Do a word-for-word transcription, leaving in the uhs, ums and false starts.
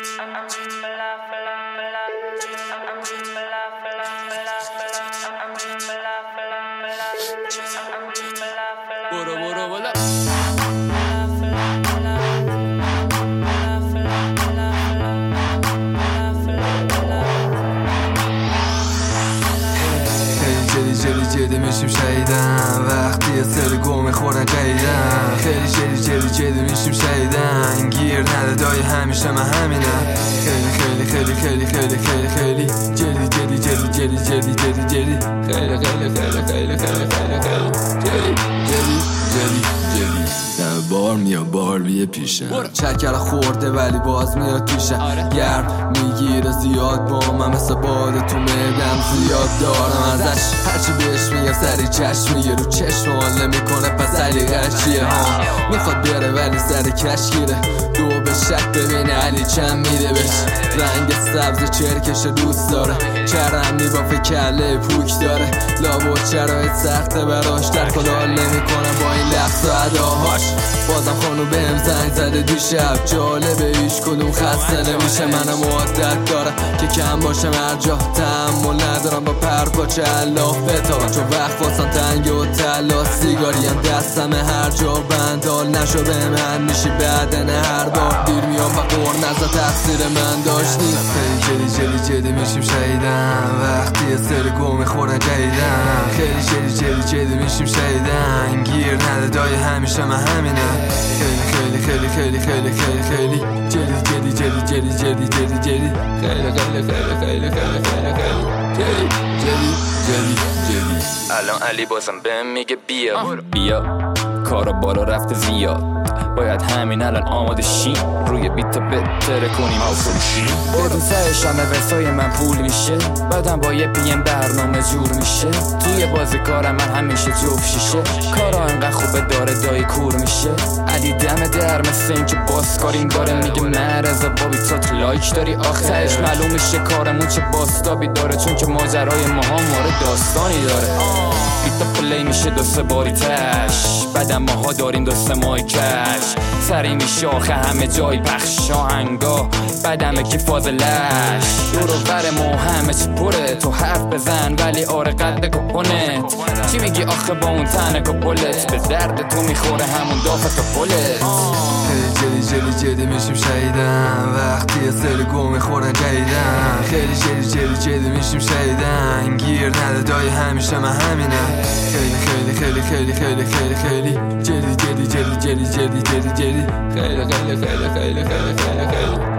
برو برو بالا خیلی جدی جدی میشیم شهیدن وقتی یه سری گم میخورن جدیدن خیلی جدی جدی جدی میشیم شهیدن گیر نده دای همیشه من همینم خیلی خیلی خیلی خیلی خیلی خیلی خیلی جدی جدی جدی جدی جدی جدی جدی خیلی خیلی خیلی خیلی خیلی خیلی خیلی جدی جدی جدی جدی در بار میاد بار بیه پیشم چکر خورده ولی باز میاد پیشم گرم میگیره زیاد با من مثل باده تو معدم زیاد دارم ازش هرچی بهش میگم سری چشم میگه رو چشم حاله میکنه پس علیقش چیه ها میخواد بیاره ولی سری کشگیره دو به شک ببینه علی چند میده بهش رنگ سبز چرکش دوست داره چرم میبافه کله پوک داره لابد شرایط سخته براش در کنال نمیکنم با این لحظه و اداهاش بازم خانو بهم زنگ زده دیشب جالبه هیچ کدوم خسته نمیشه منم عادت دارم که کم باشم هر جا تحمل ندارم با پرپاچه الاف بتابم چون وقت واسم تنگه و تلا سیگاری هم دستم هر جا بندال نشو به من میشی بدن هر بار دیر میام و قور نزا تقصیر من داشت نیست خیلی جدی جدی جدی میشیم شهیدن وقتی یه سری گم میخورن جدیدن خیلی جدی جدی جدی میشیم شهیدن گیر نده دای همیشه من همینم خیلی خیلی خیلی خیلی خیلی خیلی خیلی جدی جدی جدی جدی جدی جدی جدی خیلی خیلی خیلی خیلی خیلی خیلی خیلی جدی جدی جدی جدی الان علی بازم بهم میگه بیا بیا کارا بالا رفته زیاد باید همین الان آماده شیم روی بیتا بتره کنیم آفر شیم بدون سهش همه وسای من پول میشه بعدم با یه پیم برنامه جور میشه توی بازی کارم من همیشه جوف شیشه کارا انقدر خوبه داره دایی کور میشه علی دم در مثل این که باز کاریم داره میگه مرزا بابی تا لایک داری آخرش معلوم میشه کارمون چه باستابی داره چون که ماجرای ما هم ماره داستانی داره بیتا پلی میشه دو سه باری تش بعدم ماها داریم دو سه ماه کش سری میشه آخه همه جای پخش آهنگا بعدمه که فاضلش دورو بر ما همه چی پره تو حرف بزن ولی آره قد کپونت چی میگی آخه با اون تنه کپولت به درد تو میخوره همون دافت کپولت خیلی جدی جدی جدی میشیم شهیدن وقتی یه سری گم میخورن جدیدن خیلی جدی جدی جدی میشیم شهیدن گیر نده دای همیشه من همینم خیلی خیلی خیلی خیلی خیلی خیلی خیلی جدی جدی جدی جدی جدی جدی جدی خیلی خیلی خیلی خیلی خیلی خیلی خیلی